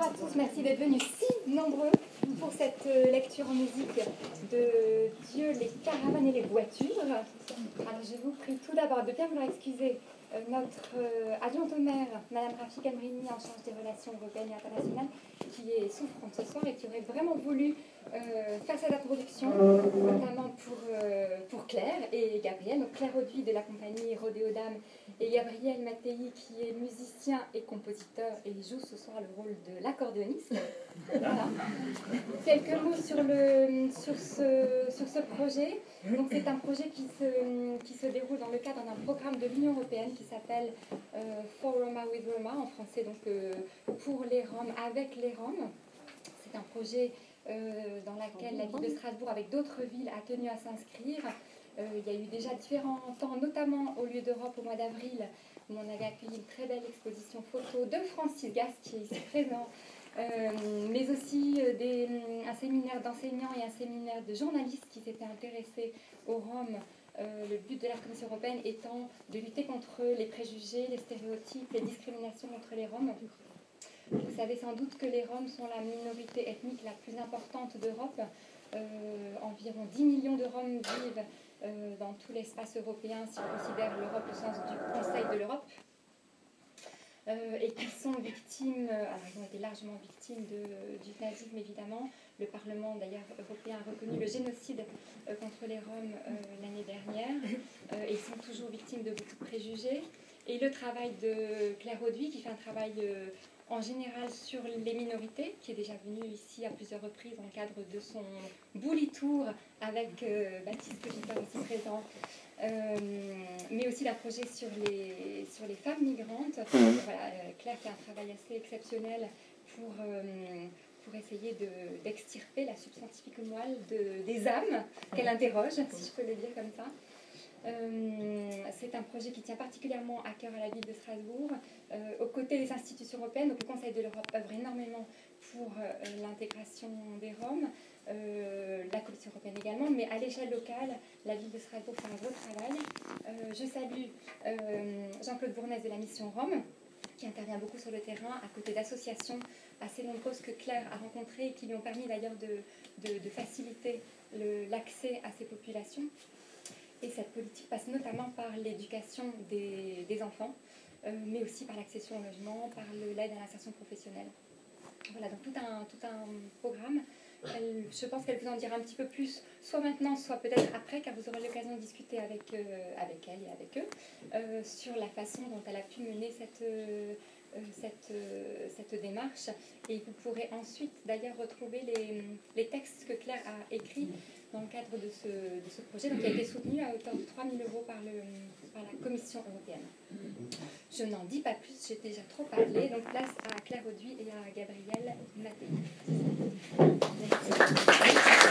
Bonsoir à tous, merci d'être venus si nombreux pour cette lecture en musique de Dieu, les caravanes et les voitures. Alors je vous prie tout d'abord de bien vouloir excuser notre adjointe au maire, Madame Rafik Amrini, en charge des relations européennes et internationales, qui est souffrante ce soir et qui aurait vraiment voulu faire cette introduction, notamment pour Claire et Gabriel. Donc Claire Auduit de la compagnie Rodéo Dames et Gabriel Mattei qui est musicien et compositeur et joue ce soir le rôle de l'accordéoniste. Voilà. Quelques mots sur ce projet. Donc c'est un projet qui se déroule dans le cadre d'un programme de l'Union européenne qui s'appelle For Roma with Roma, en français donc pour les Roms avec les Roms. C'est un projet dans lequel la ville de Strasbourg avec d'autres villes a tenu à s'inscrire. Il y a eu déjà différents temps, notamment au lieu d'Europe au mois d'avril, où on avait accueilli une très belle exposition photo de Francis Gast qui est ici présent, mais aussi un séminaire d'enseignants et un séminaire de journalistes qui s'étaient intéressés aux Roms. Le but de la Commission européenne étant de lutter contre les préjugés, les stéréotypes, les discriminations contre les Roms. Vous savez sans doute que les Roms sont la minorité ethnique la plus importante d'Europe. Environ 10 millions de Roms vivent dans tout l'espace européen, si on considère l'Europe au sens du Conseil de l'Europe, et qui sont victimes, alors ils ont été largement victimes du nazisme évidemment. Le Parlement d'ailleurs européen a reconnu le génocide contre les Roms l'année dernière, et ils sont toujours victimes de beaucoup de préjugés. Et le travail de Claire Auduit, qui fait un travail en général sur les minorités, qui est déjà venu ici à plusieurs reprises dans le cadre de son Bully Tour avec Baptiste Cogitor aussi présent, mais aussi d'un projet sur les femmes migrantes. Voilà, Claire fait un travail assez exceptionnel pour essayer d'extirper la substantifique moelle des âmes qu'elle interroge, si je peux le dire comme ça. C'est un projet qui tient particulièrement à cœur à la ville de Strasbourg, aux côtés des institutions européennes. Donc le Conseil de l'Europe œuvre énormément pour l'intégration des Roms, la Commission européenne également, mais à l'échelle locale, la ville de Strasbourg fait un gros travail. Je salue Jean-Claude Bournès de la mission Rome, qui intervient beaucoup sur le terrain, à côté d'associations assez nombreuses que Claire a rencontrées et qui lui ont permis d'ailleurs de faciliter l'accès à ces populations. Et cette politique passe notamment par l'éducation des enfants, mais aussi par l'accession au logement, par l'aide à l'insertion professionnelle. Voilà, donc tout un programme. Je pense qu'elle vous en dira un petit peu plus, soit maintenant, soit peut-être après, car vous aurez l'occasion de discuter avec elle et avec eux sur la façon dont elle a pu mener cette démarche. Et vous pourrez ensuite d'ailleurs retrouver les textes que Claire a écrits dans le cadre de ce projet, donc qui a été soutenu à hauteur de 3 000 € par la Commission européenne. Je n'en dis pas plus, j'ai déjà trop parlé, donc place à Claire Auduit et à Gabriel Mattei. Merci.